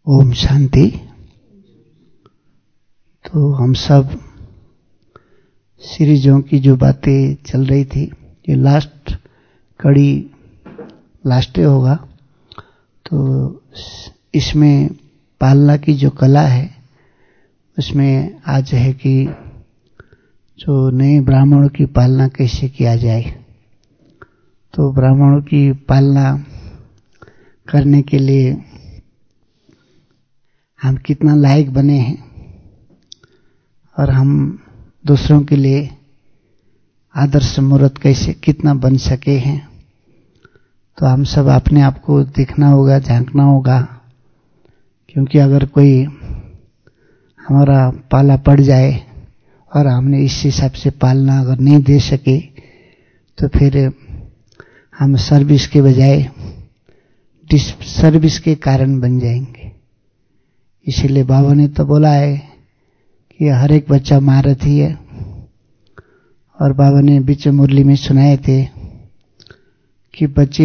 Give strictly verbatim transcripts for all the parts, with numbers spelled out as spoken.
ओम शांति। तो हम सब सीरीजों की जो बातें चल रही थी, ये लास्ट कड़ी लास्ट डे होगा, तो इसमें पालना की जो कला है उसमें आज है कि जो नए ब्राह्मणों की पालना कैसे किया जाए। तो ब्राह्मणों की पालना करने के लिए हम कितना लायक बने हैं और हम दूसरों के लिए आदर्श मूर्त कैसे कितना बन सके हैं। तो हम सब अपने आप को देखना होगा, झांकना होगा, क्योंकि अगर कोई हमारा पाला पड़ जाए और हमने इस हिसाब से पालना अगर नहीं दे सके तो फिर हम सर्विस के बजाय डिस सर्विस के कारण बन जाएंगे। इसीलिए बाबा ने तो बोला है कि हर एक बच्चा महारथी है, और बाबा ने बीच मुरली में सुनाए थे कि बच्चे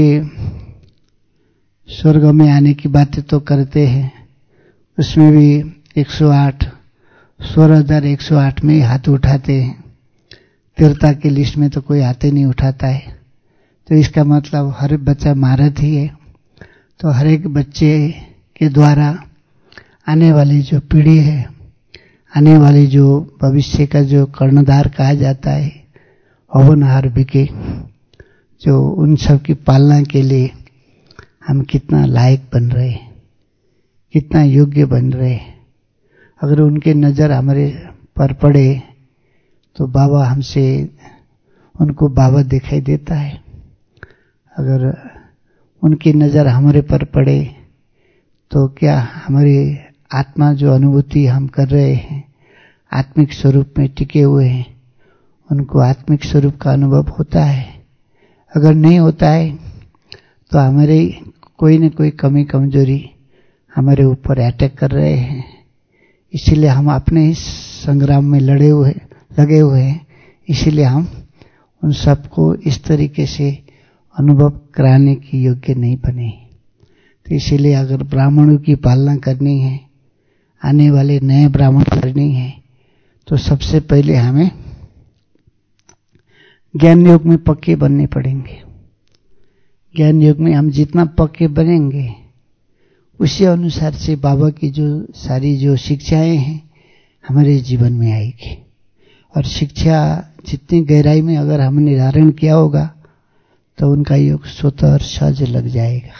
स्वर्ग में आने की बातें तो करते हैं, उसमें भी एक सौ आठ सोलह हजार एक सौ आठ में हाथ उठाते हैं, तीर्था की लिस्ट में तो कोई हाथ नहीं उठाता है। तो इसका मतलब हर बच्चा महारथी है। तो हर एक बच्चे के द्वारा आने वाली जो पीढ़ी है, आने वाली जो भविष्य का जो कर्णधार कहा जाता है, हवनहार बिके, जो उन सब की पालना के लिए हम कितना लायक बन रहे हैं, कितना योग्य बन रहे हैं। अगर उनके नज़र हमारे पर पड़े तो बाबा हमसे उनको बाबा दिखाई देता है। अगर उनकी नज़र हमारे पर पड़े तो क्या हमारी आत्मा जो अनुभूति हम कर रहे हैं, आत्मिक स्वरूप में टिके हुए हैं, उनको आत्मिक स्वरूप का अनुभव होता है। अगर नहीं होता है तो हमारे कोई न कोई कमी कमजोरी हमारे ऊपर अटैक कर रहे हैं। इसीलिए हम अपने इस संग्राम में लड़े हुए लगे हुए हैं। इसीलिए हम उन सबको इस तरीके से अनुभव कराने की योग्य नहीं बने। तो इसीलिए अगर ब्राह्मणों की पालना करनी है, आने वाले नए ब्राह्मण करनी है, तो सबसे पहले हमें ज्ञान योग में पक्के बनने पड़ेंगे। ज्ञान योग में हम जितना पक्के बनेंगे उसी अनुसार से बाबा की जो सारी जो शिक्षाएं हैं हमारे जीवन में आएगी। और शिक्षा जितनी गहराई में अगर हमने धारण किया होगा तो उनका योग स्वतः और सहज लग जाएगा।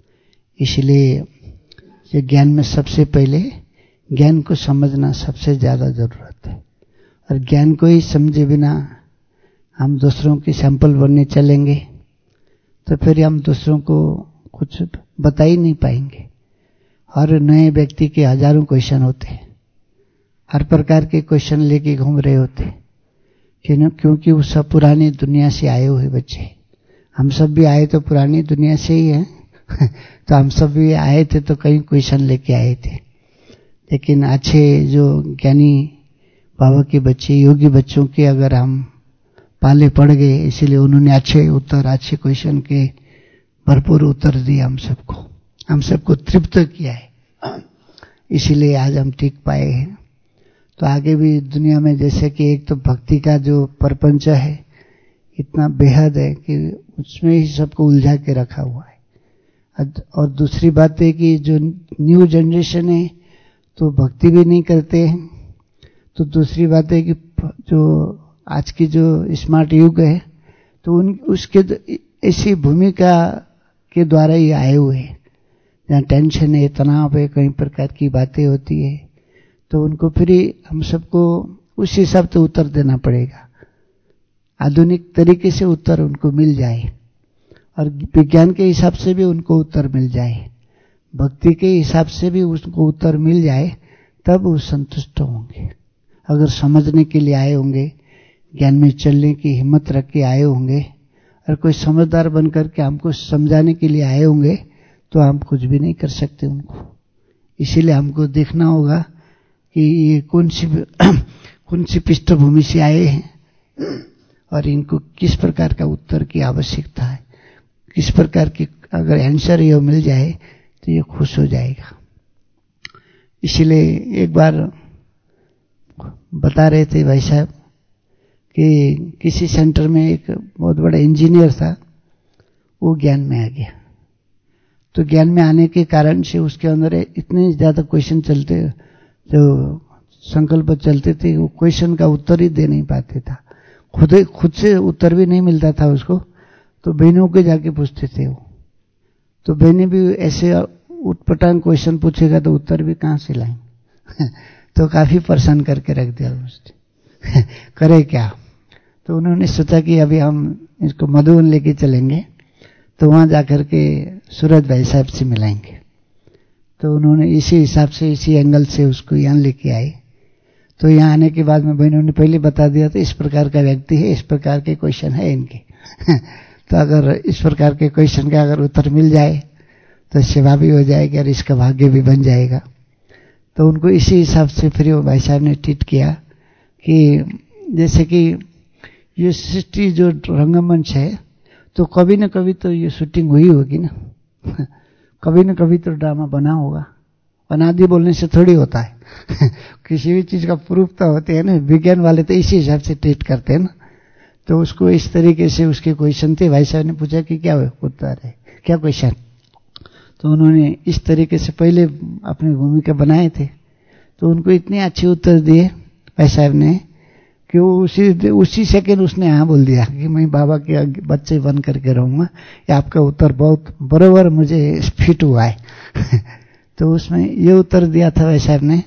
इसलिए ये ज्ञान में सबसे पहले ज्ञान को समझना सबसे ज़्यादा ज़रूरत है। और ज्ञान को ही समझे बिना हम दूसरों की सैंपल बनने चलेंगे तो फिर हम दूसरों को कुछ बता ही नहीं पाएंगे। हर नए व्यक्ति के हजारों क्वेश्चन होते हैं, हर प्रकार के क्वेश्चन लेके घूम रहे होते हैं, क्योंकि वो सब पुरानी दुनिया से आए हुए बच्चे। हम सब भी आए तो पुरानी दुनिया से ही हैं तो हम सब भी आए थे तो कई क्वेश्चन लेके आए थे। लेकिन अच्छे जो ज्ञानी बाबा के बच्चे, योगी बच्चों के अगर हम पाले पड़ गए, इसीलिए उन्होंने अच्छे उत्तर, अच्छे क्वेश्चन के भरपूर उत्तर दिए हम सबको, हम सबको तृप्त किया है। इसीलिए आज हम टिक पाए हैं। तो आगे भी दुनिया में जैसे कि एक तो भक्ति का जो प्रपंच है इतना बेहद है कि उसमें ही सबको उलझा के रखा हुआ है। और दूसरी बात है कि जो न्यू जनरेशन है तो भक्ति भी नहीं करते हैं। तो दूसरी बात है कि जो आज की जो स्मार्ट युग है तो उन उसके ऐसी भूमिका के द्वारा ही आए हुए हैं, जहाँ टेंशन है, तनाव है, कई प्रकार की बातें होती है, तो उनको फिर हम सबको उस हिसाब से उत्तर देना पड़ेगा। आधुनिक तरीके से उत्तर उनको मिल जाए और विज्ञान के हिसाब से भी उनको उत्तर मिल जाए, भक्ति के हिसाब से भी उसको उत्तर मिल जाए, तब वो संतुष्ट होंगे। अगर समझने के लिए आए होंगे, ज्ञान में चलने की हिम्मत रख के आए होंगे और कोई समझदार बनकर के हमको समझाने के लिए आए होंगे तो हम कुछ भी नहीं कर सकते उनको। इसीलिए हमको देखना होगा कि ये कौन सी कौन सी पृष्ठभूमि से आए हैं और इनको किस प्रकार का उत्तर की आवश्यकता है, किस प्रकार की अगर आंसर ये मिल जाए तो ये खुश हो जाएगा। इसीलिए एक बार बता रहे थे भाई साहब कि किसी सेंटर में एक बहुत बड़ा इंजीनियर था, वो ज्ञान में आ गया। तो ज्ञान में आने के कारण से उसके अंदर इतने ज्यादा क्वेश्चन चलते, जो संकल्प चलते थे, वो क्वेश्चन का उत्तर ही दे नहीं पाते था, खुद खुद से उत्तर भी नहीं मिलता था उसको। तो बहनों के जाके पूछते थे वो, तो बहनें भी ऐसे उटपटांग क्वेश्चन पूछेगा तो उत्तर भी कहाँ से लाएंगे तो काफी परेशान करके रख दिया उसने करे क्या। तो उन्होंने सोचा कि अभी हम इसको मधुबन लेके चलेंगे, तो वहां जाकर के सूरज भाई साहब से मिलाएंगे। तो उन्होंने इसी हिसाब से, इसी एंगल से उसको यहाँ लेके आए। तो यहाँ आने के बाद में बहनों ने पहले बता दिया था, इस प्रकार का व्यक्ति है, इस प्रकार के क्वेश्चन है इनके तो अगर इस प्रकार के क्वेश्चन का अगर उत्तर मिल जाए तो सेवा भी हो जाएगी और इसका भाग्य भी बन जाएगा। तो उनको इसी हिसाब से फिर वो भाई साहब ने ट्रीट किया कि जैसे कि ये सृष्टि जो रंगमंच है, तो कभी न कभी तो ये शूटिंग हुई होगी ना कभी न कभी तो ड्रामा बना होगा, अनादि बोलने से थोड़ी होता है किसी भी चीज का प्रूफ तो होते हैं ना, विज्ञान वाले तो इसी हिसाब से ट्रीट करते हैं ना। तो उसको इस तरीके से उसके क्वेश्चन थे, भाई साहब ने पूछा कि क्या उत्तर है, क्या क्वेश्चन, तो उन्होंने इस तरीके से पहले अपनी भूमिका बनाए थे। तो उनको इतने अच्छे उत्तर दिए भाई साहब ने कि वो उसी उसी सेकंड उसने हाँ बोल दिया कि मैं बाबा के बच्चे बन करके रहूंगा, ये आपका उत्तर बहुत बराबर मुझे फिट हुआ है तो उसमें ये उत्तर दिया था भाई साहब ने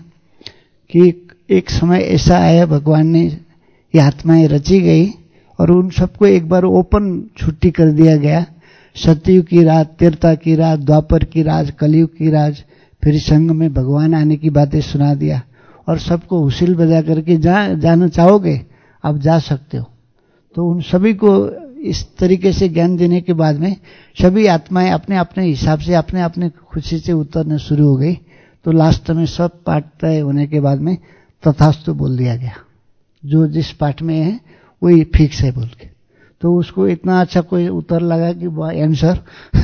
कि एक समय ऐसा आया, भगवान ने ये आत्माएं रची गई और उन सबको एक बार ओपन छुट्टी कर दिया गया। सतयुग की रात, त्रेता की रात, द्वापर की रात, कलयुग की रात, फिर संग में भगवान आने की बातें सुना दिया और सबको हुसिल बजा करके जा जाना चाहोगे आप जा सकते हो। तो उन सभी को इस तरीके से ज्ञान देने के बाद में सभी आत्माएं अपने अपने हिसाब से अपने अपने खुशी से उतरना शुरू हो गई। तो लास्ट में सब पाठ तय होने के बाद में तथास्तु बोल दिया गया, जो जिस पाठ में है वही फिक्स है बोल के। तो उसको इतना अच्छा कोई उत्तर लगा कि वह आंसर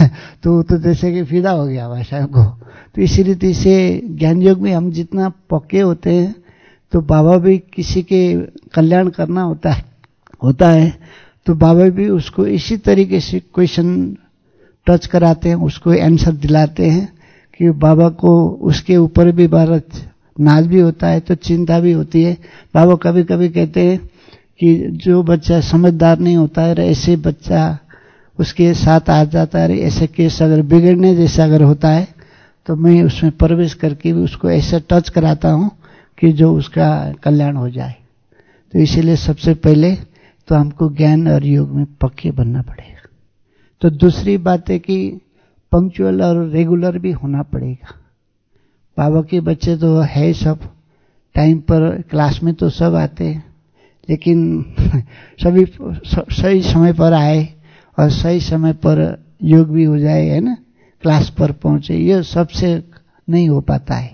तो तो जैसे कि फिदा हो गया भाई साहब को। तो इसी रीति से ज्ञान योग में हम जितना पक्के होते हैं, तो बाबा भी किसी के कल्याण करना होता है होता है तो बाबा भी उसको इसी तरीके से क्वेश्चन टच कराते हैं, उसको आंसर दिलाते हैं कि बाबा को उसके ऊपर भी भारत नाज भी होता है तो चिंता भी होती है। बाबा कभी कभी कहते हैं कि जो बच्चा समझदार नहीं होता है, ऐसे बच्चा उसके साथ आ जाता है, ऐसे केस अगर बिगड़ने जैसा अगर होता है तो मैं उसमें प्रवेश करके भी उसको ऐसा टच कराता हूं कि जो उसका कल्याण हो जाए। तो इसीलिए सबसे पहले तो हमको ज्ञान और योग में पक्के बनना पड़ेगा। तो दूसरी बात है कि पंक्चुअल और रेगुलर भी होना पड़ेगा। बाबा के बच्चे तो है सब टाइम पर, क्लास में तो सब आते हैं, लेकिन सभी सही समय पर आए और सही समय पर योग भी हो जाए, है ना, क्लास पर पहुंचे, ये सबसे नहीं हो पाता है।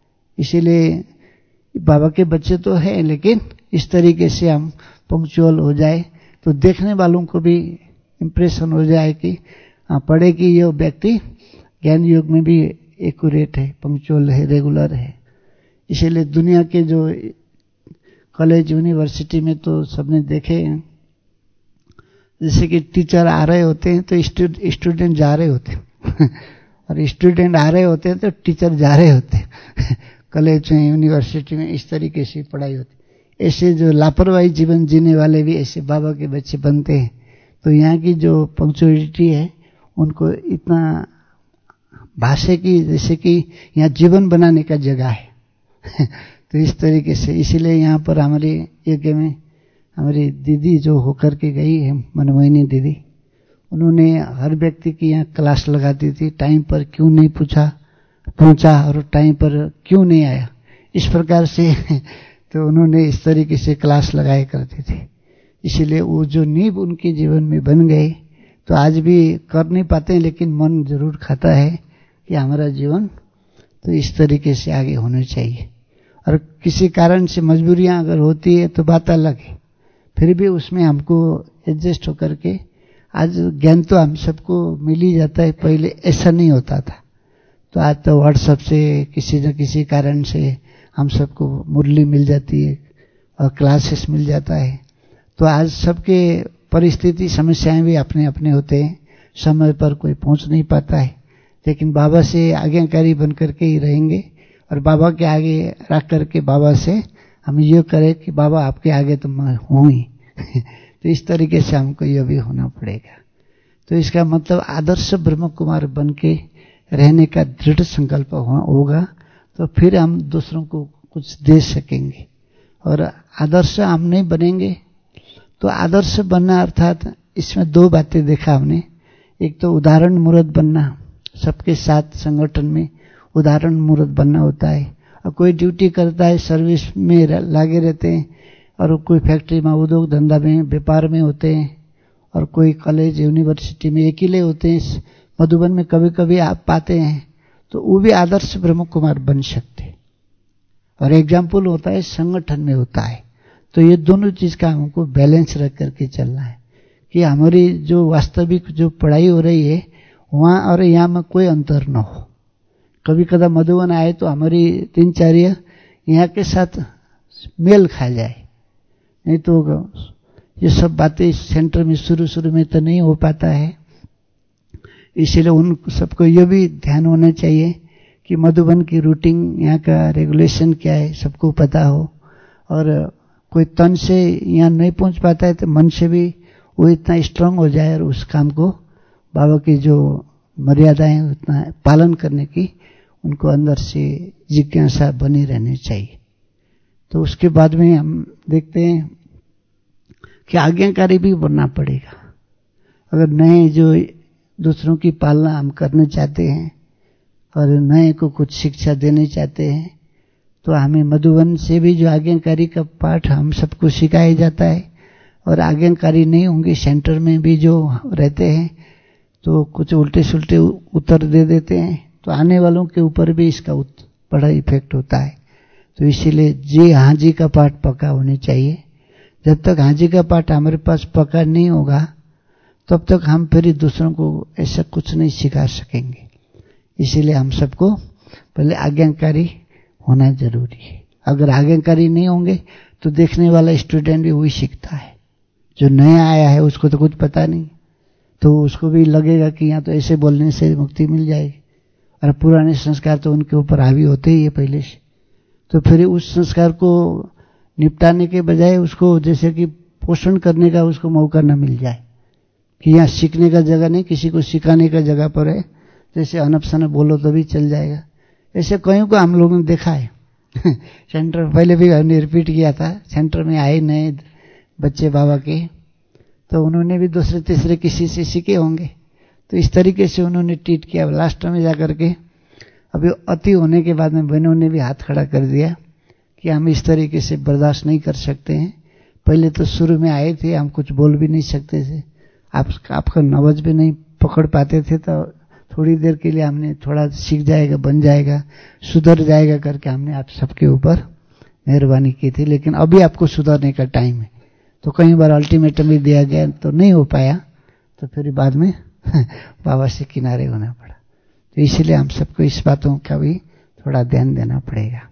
इसीलिए बाबा के बच्चे तो हैं, लेकिन इस तरीके से हम पंक्चुअल हो जाए तो देखने वालों को भी इंप्रेशन हो जाए कि पढ़े कि ये व्यक्ति ज्ञान योग में भी एक्यूरेट है, पंक्चुअल है, रेगुलर है। इसीलिए दुनिया के जो कॉलेज यूनिवर्सिटी में तो सबने देखे हैं, जैसे कि टीचर आ रहे होते हैं तो स्टूडेंट जा रहे होते हैं और स्टूडेंट आ रहे होते हैं तो टीचर जा रहे होते हैं कॉलेज में, यूनिवर्सिटी में इस तरीके से पढ़ाई होती है। ऐसे जो लापरवाही जीवन जीने वाले भी ऐसे बाबा के बच्चे बनते हैं। तो यहाँ की जो पंक्चुअलिटी है उनको इतना भाषा की, जैसे कि यहाँ जीवन बनाने का जगह है तो इस तरीके से, इसीलिए यहाँ पर हमारे यज्ञ में हमारी दीदी जो होकर के गई है, मनमोहिनी दीदी, उन्होंने हर व्यक्ति की यहाँ क्लास लगाती थी, टाइम पर क्यों नहीं पूछा पहुंचा और टाइम पर क्यों नहीं आया, इस प्रकार से तो उन्होंने इस तरीके से क्लास लगाया करते थे। इसीलिए वो जो नींव उनके जीवन में बन गए, तो आज भी कर नहीं पाते हैं, लेकिन मन जरूर खाता है कि हमारा जीवन तो इस तरीके से आगे होना चाहिए। और किसी कारण से मजबूरियां अगर होती है तो बात अलग है, फिर भी उसमें हमको एडजस्ट होकर के, आज ज्ञान तो हम सबको मिल ही जाता है, पहले ऐसा नहीं होता था। तो आज तो व्हाट्सएप से किसी न किसी कारण से हम सबको मुरली मिल जाती है और क्लासेस मिल जाता है। तो आज सबके परिस्थिति समस्याएं भी अपने अपने होते हैं, समय पर कोई पहुंच नहीं पाता है, लेकिन बाबा से आज्ञाकारी बन करके ही रहेंगे और बाबा के आगे रख करके बाबा से हम ये करें कि बाबा आपके आगे तो मैं हूँ ही तो इस तरीके से हमको ये भी होना पड़ेगा। तो इसका मतलब आदर्श ब्रह्म कुमार बन के रहने का दृढ़ संकल्प होगा, तो फिर हम दूसरों को कुछ दे सकेंगे। और आदर्श हम नहीं बनेंगे तो आदर्श बनना अर्थात इसमें दो बातें देखा हमने। एक तो उदाहरण मूर्त बनना, सबके साथ संगठन में उदाहरण मूर्त बनना होता है। और कोई ड्यूटी करता है, सर्विस में लागे रहते हैं, और कोई फैक्ट्री में, उद्योग धंधा में, व्यापार में होते हैं, और कोई कॉलेज यूनिवर्सिटी में अकेले होते हैं, मधुबन में कभी कभी आप पाते हैं, तो वो भी आदर्श ब्रह्म कुमार बन सकते। और एग्जाम्पल होता है संगठन में होता है। तो ये दोनों चीज का हमको बैलेंस रख करके चलना है कि हमारी जो वास्तविक जो पढ़ाई हो रही है वहां और यहाँ में कोई अंतर न हो। कभी कदा मधुबन आए तो हमारी दिनचर्या यहाँ के साथ मेल खा जाए, नहीं तो ये सब बातें इस सेंटर में शुरू शुरू में तो नहीं हो पाता है। इसीलिए उन सबको ये भी ध्यान होना चाहिए कि मधुबन की रूटीन, यहाँ का रेगुलेशन क्या है, सबको पता हो। और कोई तन से यहाँ नहीं पहुंच पाता है तो मन से भी वो इतना स्ट्रांग हो जाए और उस काम को बाबा की जो मर्यादाएं उतना पालन करने की उनको अंदर से जिज्ञासा बनी रहनी चाहिए। तो उसके बाद में हम देखते हैं कि आज्ञाकारी भी बनना पड़ेगा। अगर नए जो दूसरों की पालना हम करना चाहते हैं और नए को कुछ शिक्षा देने चाहते हैं, तो हमें मधुबन से भी जो आज्ञाकारी का पाठ हम सबको सिखाया जाता है। और आज्ञाकारी नहीं होंगे सेंटर में भी जो रहते हैं तो कुछ उल्टे सुल्टे उत्तर दे देते हैं, तो आने वालों के ऊपर भी इसका बड़ा इफेक्ट होता है। तो इसीलिए जी हाँ जी का पाठ पक्का होने चाहिए। जब तक हाँ जी का पाठ हमारे पास पक्का नहीं होगा तब तक हम फिर दूसरों को ऐसा कुछ नहीं सिखा सकेंगे। इसीलिए हम सबको पहले आज्ञाकारी होना जरूरी है। अगर आज्ञाकारी नहीं होंगे तो देखने वाला स्टूडेंट भी वही सीखता है। जो नया आया है उसको तो कुछ पता नहीं, तो उसको भी लगेगा कि यहाँ तो ऐसे बोलने से मुक्ति मिल जाएगी, और पुराने संस्कार तो उनके ऊपर हावी होते ही है पहले से। तो फिर उस संस्कार को निपटाने के बजाय उसको जैसे कि पोषण करने का उसको मौका न मिल जाए कि यहाँ सीखने का जगह नहीं, किसी को सिखाने का जगह पर है, जैसे अनप शनप बोलो तो भी चल जाएगा। ऐसे कईयों को हम लोगों ने देखा है सेंटर पहले भी हमने रिपीट किया था, सेंटर में आए नए बच्चे बाबा के, तो उन्होंने भी दूसरे तीसरे किसी से सीखे होंगे, तो इस तरीके से उन्होंने ट्रीट किया। लास्ट में जाकर के अभी अति होने के बाद में बहनों ने भी हाथ खड़ा कर दिया कि हम इस तरीके से बर्दाश्त नहीं कर सकते हैं। पहले तो शुरू में आए थे, हम कुछ बोल भी नहीं सकते थे, आप आपका नवज भी नहीं पकड़ पाते थे, तो थोड़ी देर के लिए हमने थोड़ा सीख जाएगा, बन जाएगा, सुधर जाएगा करके हमने आप सबके ऊपर मेहरबानी की थी। लेकिन अभी आपको सुधरने का टाइम है। तो कई बार अल्टीमेटम भी दिया गया तो नहीं हो पाया, तो फिर बाद में बाबा से किनारे होना पड़ा। तो इसलिए हम सबको इस बातों का भी थोड़ा ध्यान देना पड़ेगा।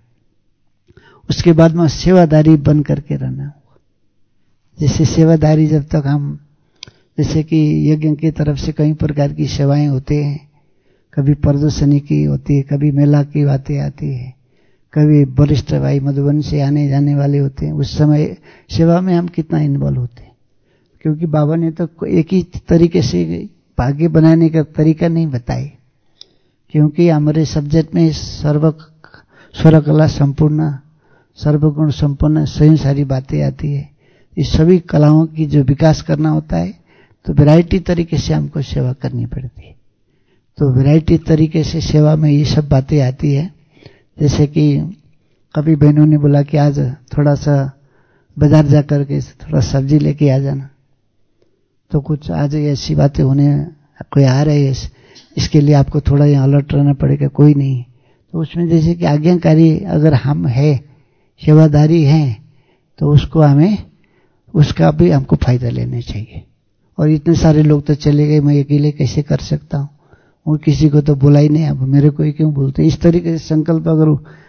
उसके बाद में सेवादारी बन करके रहना होगा। जैसे सेवादारी जब तक हम, जैसे कि यज्ञ की तरफ से कई प्रकार की सेवाएं होती हैं, कभी प्रदर्शनी की होती है, कभी मेला की बातें आती है, कभी वरिष्ठ भाई मधुबन से आने जाने वाले होते हैं। उस समय सेवा में हम कितना इन्वॉल्व होते हैं, क्योंकि बाबा ने तो एक ही तरीके से भाग्य बनाने का तरीका नहीं बताए, क्योंकि हमारे सब्जेक्ट में सर्व स्वर कला संपूर्ण, सर्वगुण संपन्न, सही सारी बातें आती है। इस सभी कलाओं की जो विकास करना होता है तो वैरायटी तरीके से हमको सेवा करनी पड़ती है। तो वैरायटी तरीके से सेवा में ये सब बातें आती है। जैसे कि कभी बहनों ने बोला कि आज थोड़ा सा बाजार जा करके थोड़ा सब्जी लेके आ जाना, तो कुछ आज ऐसी बातें होने, कोई आ रहे है, इसके लिए आपको थोड़ा यहाँ अलर्ट रहना पड़ेगा, कोई नहीं। तो उसमें जैसे कि आज्ञाकारी अगर हम है, सेवादारी हैं, तो उसको हमें, उसका भी हमको फायदा लेना चाहिए। और इतने सारे लोग तो चले गए, मैं अकेले कैसे कर सकता हूँ, वो किसी को तो बोला ही नहीं, अब मेरे को ही क्यों बोलते। इस तरीके से संकल्प अगर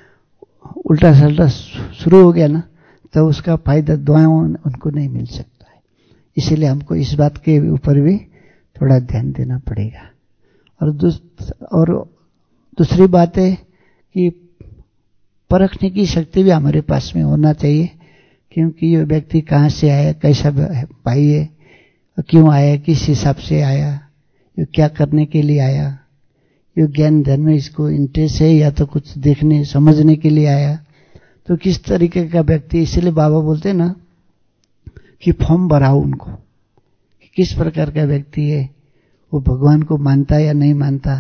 उल्टा सल्टा शुरू हो गया ना, तो उसका फायदा दुआएं उनको नहीं मिल सकता है। इसीलिए हमको इस बात के ऊपर भी थोड़ा ध्यान देना पड़ेगा। और दूस, और दूसरी बात है कि परखने की शक्ति भी हमारे पास में होना चाहिए, क्योंकि ये व्यक्ति कहाँ से आया, कैसा भाई है, क्यों आया, किस हिसाब से आया, ये क्या करने के लिए आया, ये ज्ञान धन में इसको इंटरेस्ट है या तो कुछ देखने समझने के लिए आया, तो किस तरीके का व्यक्ति। इसलिए बाबा बोलते हैं ना कि फॉर्म भराओ उनको, कि किस प्रकार का व्यक्ति है, वो भगवान को मानता या नहीं मानता,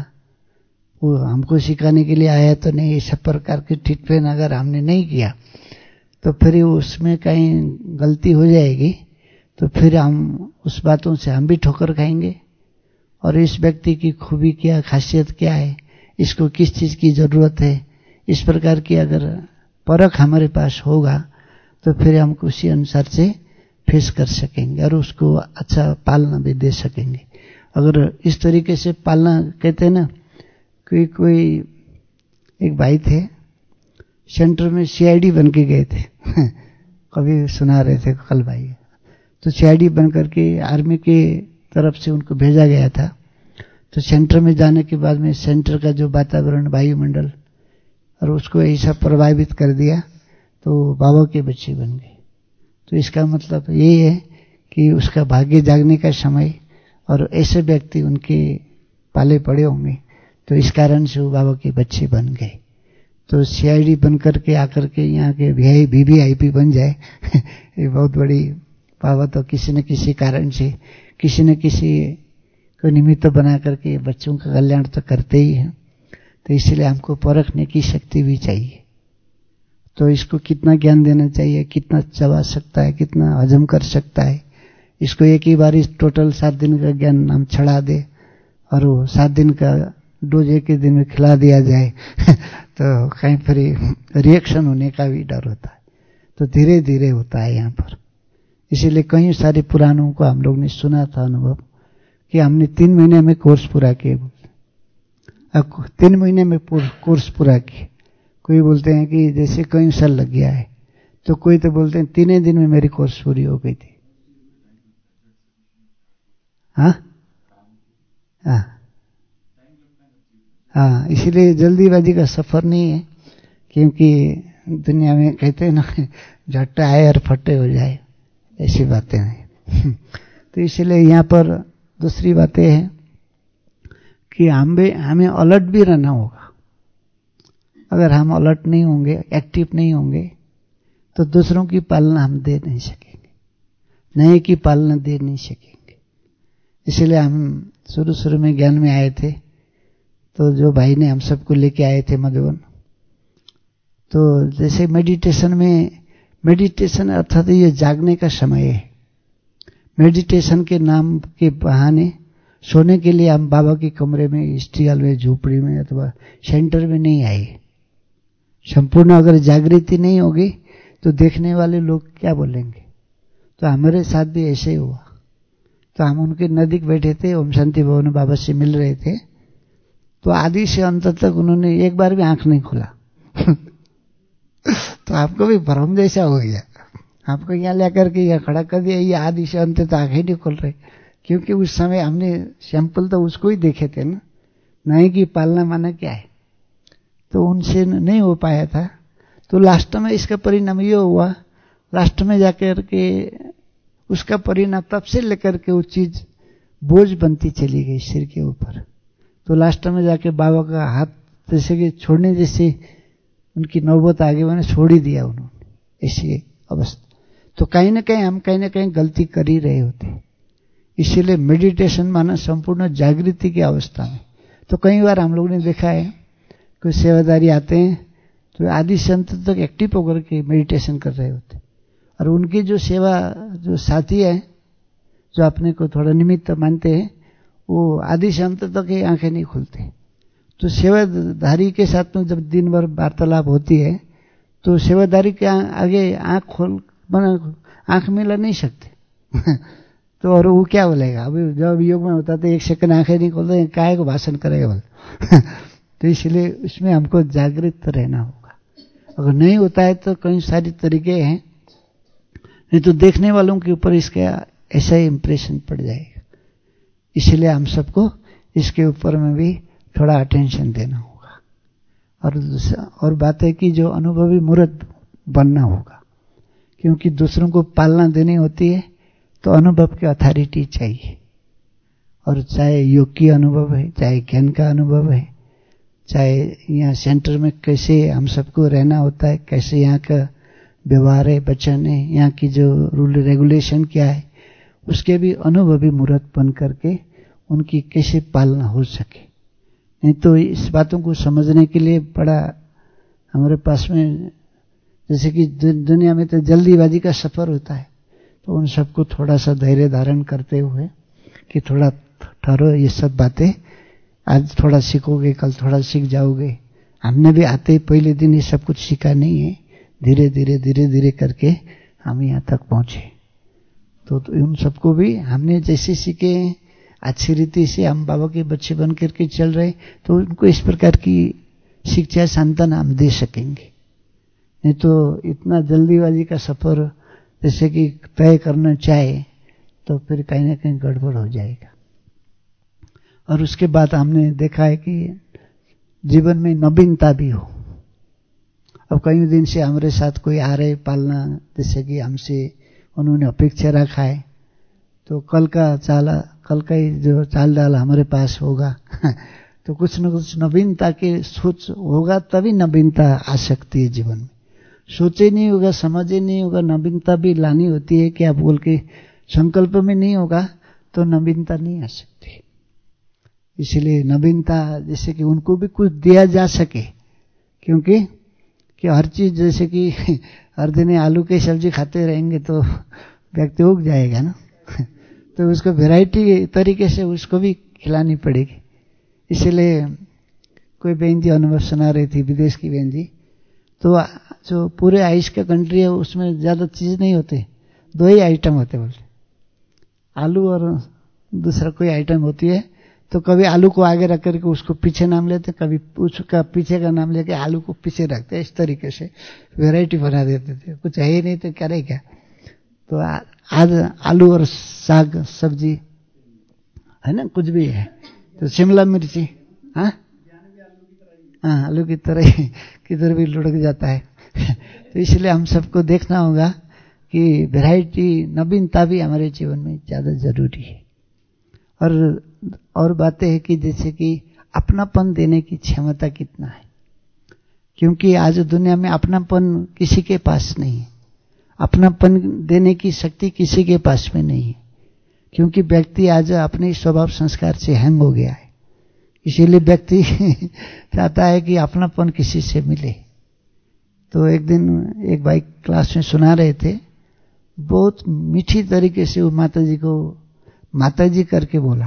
वो हमको सिखाने के लिए आया तो नहीं। इस प्रकार की ट्रीटमेंट अगर हमने नहीं किया तो फिर उसमें कहीं गलती हो जाएगी, तो फिर हम उस बातों से हम भी ठोकर खाएंगे। और इस व्यक्ति की खूबी क्या, खासियत क्या है, इसको किस चीज की जरूरत है, इस प्रकार की अगर परख हमारे पास होगा तो फिर हम उसी अनुसार से फेस कर सकेंगे और उसको अच्छा पालना भी दे सकेंगे। अगर इस तरीके से पालना, कहते हैं ना, कोई कोई एक भाई थे सेंटर में सीआईडी बन के गए थे कभी सुना रहे थे कल भाई, तो सीआईडी बन करके आर्मी की तरफ से उनको भेजा गया था। तो सेंटर में जाने के बाद में सेंटर का जो वातावरण, वायुमंडल, और उसको ऐसा प्रभावित कर दिया तो बाबा के बच्चे बन गए। तो इसका मतलब यही है कि उसका भाग्य जागने का समय, और ऐसे व्यक्ति उनके पाले पड़े होंगे, तो इस कारण से वो बाबा के बच्चे बन गए। तो सीआईडी बन करके आकर के यहाँ के वीआई वीवीआईपी बन जाए ये बहुत बड़ी बाबा तो किसी न किसी कारण से, किसी न किसी को निमित्त बना करके बच्चों का कल्याण तो करते ही हैं। तो इसलिए हमको परखने की शक्ति भी चाहिए। तो इसको कितना ज्ञान देना चाहिए, कितना चबा सकता है, कितना हजम कर सकता है, इसको एक ही बार इस टोटल सात दिन का ज्ञान हम छड़ा दे और वो सात दिन का डोज एक ही दिन में खिला दिया जाए तो कहीं पर रिएक्शन होने का भी डर होता है। तो धीरे धीरे होता है यहाँ पर। इसीलिए कई सारे पुराणों को हम लोग ने सुना था अनुभव कि हमने तीन महीने में कोर्स पूरा किए, अब तीन महीने में कोर्स पूरा किए। कोई बोलते हैं कि जैसे कई साल लग गया है, तो कोई तो बोलते हैं तीन ही दिन में मेरी कोर्स पूरी हो गई थी। हाँ हाँ हाँ, इसीलिए जल्दीबाजी का सफर नहीं है, क्योंकि दुनिया में कहते हैं ना झट आए और फटे हो जाए, ऐसी बातें हैं। तो इसलिए यहाँ पर दूसरी बातें हैं कि हम भी हमें अलर्ट भी रहना होगा। अगर हम अलर्ट नहीं होंगे, एक्टिव नहीं होंगे, तो दूसरों की पालना हम दे नहीं सकेंगे, नए की पालना दे नहीं सकेंगे। इसलिए हम शुरू शुरू में ज्ञान में आए थे, तो जो भाई ने हम सबको लेके आए थे मधुबन, तो जैसे मेडिटेशन में, मेडिटेशन अर्थात ये जागने का समय है। मेडिटेशन के नाम के बहाने सोने के लिए हम बाबा के कमरे में, स्टी हॉल में, झोपड़ी में अथवा सेंटर में नहीं आए। संपूर्ण अगर जागृति नहीं होगी तो देखने वाले लोग क्या बोलेंगे। तो हमारे साथ भी ऐसे ही हुआ। तो हम उनके नजदीक बैठे थे, ओम शांति भवन बाबा से मिल रहे थे, तो आदि से अंत तक उन्होंने एक बार भी आंख नहीं खोला तो आपको भी भ्रम जैसा हो गया, आपको यहाँ लेकर के यहाँ खड़ा कर दिया, ये आदि से अंत तक आंखें नहीं खोल रहे, क्योंकि उस समय हमने सैंपल तो उसको ही देखे थे ना, नए की पालना माना क्या है, तो उनसे नहीं हो पाया था। तो लास्ट में इसका परिणाम ये हुआ, लास्ट में जाकर के उसका परिणाम तब से लेकर के वो चीज बोझ बनती चली गई सिर के ऊपर। तो लास्ट में जाके बाबा का हाथ जैसे कि छोड़ने जैसे उनकी नौबत आगे, मैंने छोड़ ही दिया उन्होंने, ऐसी अवस्था। तो कहीं ना कहीं हम कहीं ना कहीं गलती कर ही रहे होते। इसीलिए मेडिटेशन माना संपूर्ण जागृति की अवस्था में। तो कई बार हम लोगों ने देखा है कोई सेवादारी आते हैं तो आदि से अंत तक एक्टिव होकर के मेडिटेशन कर रहे होते, और उनकी जो सेवा, जो साथी है, जो अपने को थोड़ा निमित्त मानते हैं, वो आदि से अंत तक ही आंखें नहीं खुलते। तो सेवाधारी के साथ में जब दिन भर वार्तालाप होती है तो सेवाधारी के आगे आंख खोल बना आंख मिला नहीं सकते तो और वो क्या बोलेगा? अभी जब योग में होता तो एक सेकंड आंखें नहीं खोलते, काहे को भाषण करेगा बोल। तो इसलिए उसमें हमको जागृत रहना होगा। अगर नहीं होता है तो कई सारी तरीके हैं, नहीं तो देखने वालों के ऊपर इसका ऐसा ही इम्प्रेशन पड़ जाएगा। इसलिए हम सबको इसके ऊपर में भी थोड़ा अटेंशन देना होगा। और और बात है कि जो अनुभवी मूर्त बनना होगा, क्योंकि दूसरों को पालना देनी होती है तो अनुभव की अथॉरिटी चाहिए। और चाहे योग की अनुभव है, चाहे ज्ञान का अनुभव है, चाहे यहाँ सेंटर में कैसे हम सबको रहना होता है, कैसे यहाँ का व्यवहार है, वचन है, यहाँ की जो रूल रेगुलेशन क्या है, उसके भी अनुभवी मूर्त बन करके उनकी कैसे पालना हो सके। नहीं तो इस बातों को समझने के लिए बड़ा हमारे पास में, जैसे कि दुनिया में तो जल्दीबाजी का सफर होता है, तो उन सबको थोड़ा सा धैर्य धारण करते हुए कि थोड़ा ठहरो, ये सब बातें आज थोड़ा सीखोगे, कल थोड़ा सीख जाओगे। हमने भी आते ही पहले दिन ये सब कुछ सीखा नहीं है, धीरे धीरे धीरे धीरे करके हम यहाँ तक पहुंचे। तो, तो उन सबको भी हमने जैसे सीखे अच्छी रीति से हम बाबा के बच्चे बन करके चल रहे, तो उनको इस प्रकार की शिक्षा संतान हम दे सकेंगे। नहीं तो इतना जल्दीबाजी का सफर जैसे कि तय करना चाहे तो फिर कहीं ना कहीं गड़बड़ हो जाएगा। और उसके बाद हमने देखा है कि जीवन में नवीनता भी हो। अब कई दिन से हमारे साथ कोई आ रहे पालना, जैसे कि हमसे उन्होंने अपेक्षा रखा है, तो कल का चाल कल का ही जो चाल डाल हमारे पास होगा तो कुछ न कुछ नवीनता के सोच होगा, तभी नवीनता आ सकती है जीवन में। सोचे नहीं होगा, समझे नहीं होगा, नवीनता भी लानी होती है। क्या बोल के संकल्प में नहीं होगा तो नवीनता नहीं आ सकती। इसलिए नवीनता जैसे कि उनको भी कुछ दिया जा सके, क्योंकि कि हर चीज जैसे कि हर दिन आलू की सब्जी खाते रहेंगे तो व्यक्ति उग जाएगा ना तो उसको वैरायटी तरीके से उसको भी खिलानी पड़ेगी। इसलिए कोई बहन जी अनुभव सुना रही थी, विदेश की बहन जी, तो जो पूरे आइस का कंट्री है उसमें ज्यादा चीज नहीं होते, दो ही आइटम होते बोलते, आलू और दूसरा कोई आइटम होती है। तो कभी आलू को आगे रख करके उसको पीछे नाम लेते, कभी उसका पीछे का नाम लेके आलू को पीछे रखते, इस तरीके से वैरायटी बना देते थे। कुछ है ही नहीं तो करे क्या। तो आज आलू और साग सब्जी है ना, कुछ भी है तो शिमला मिर्ची, हाँ हाँ आलू की तरह ही किधर भी लुढ़क जाता है तो इसलिए हम सबको देखना होगा कि वैरायटी नवीनता भी हमारे जीवन में ज्यादा जरूरी है। और और बातें है कि जैसे कि अपनापन देने की क्षमता कितना है, क्योंकि आज दुनिया में अपनापन किसी के पास नहीं है, अपनापन देने की शक्ति किसी के पास में नहीं है, क्योंकि व्यक्ति आज अपने स्वभाव संस्कार से हैंग हो गया है। इसीलिए व्यक्ति चाहता है कि अपनापन किसी से मिले। तो एक दिन एक भाई क्लास में सुना रहे थे, बहुत मीठी तरीके से वो माता जी को माता जी करके बोला।